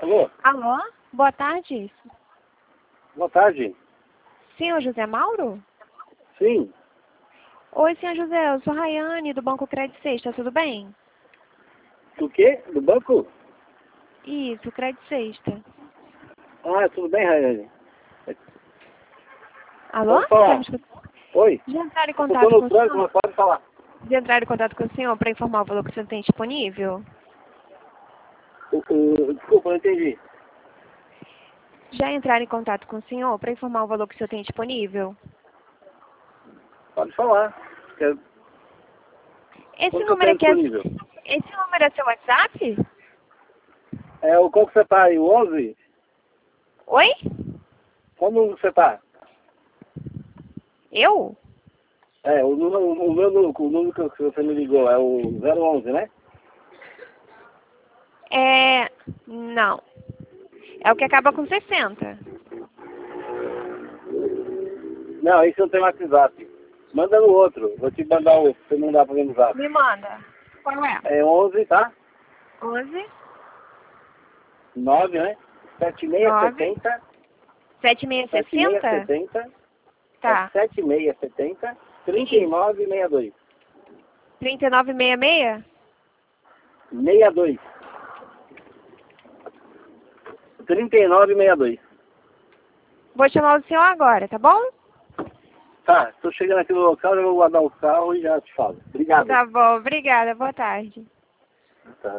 Alô? Alô? Boa tarde. Boa tarde. Senhor José Mauro? Sim. Oi, senhor José. Eu sou Rayane, do Banco Crédito Sexta. Tudo bem? Do quê? Do banco? Isso, Crédito Sexta. Ah, tudo bem, Rayane? Alô? Pode falar. Oi. Já entraram em Eu contato tô com no o trânsito, senhor? mas pode falar. Já entraram em contato com o senhor para informar o valor que o senhor tem disponível? Desculpa, não entendi. Já entraram em contato com o senhor para informar o valor que o senhor tem disponível? Pode falar. Esse Quanto que eu número tenho aqui é... disponível? Esse número é seu WhatsApp? Qual que você tá aí? O 11? Oi? Qual número você tá? Eu? O número que você me ligou é o 011, né? Não. É o que acaba com 60. Não, esse não tem WhatsApp. Manda no outro. Vou te mandar o outro, você não dá pra ver no zap. Me manda. Qual é? É 11, tá? 11 9, né? 9 7670. 7660? 7670. Tá. 7670. 3962. 3966? 62. 3962. Vou chamar o senhor agora, tá bom? Tá, tô chegando aqui no local, já vou guardar o carro e já te falo. Obrigado. Tá bom, obrigada. Boa tarde. Tá.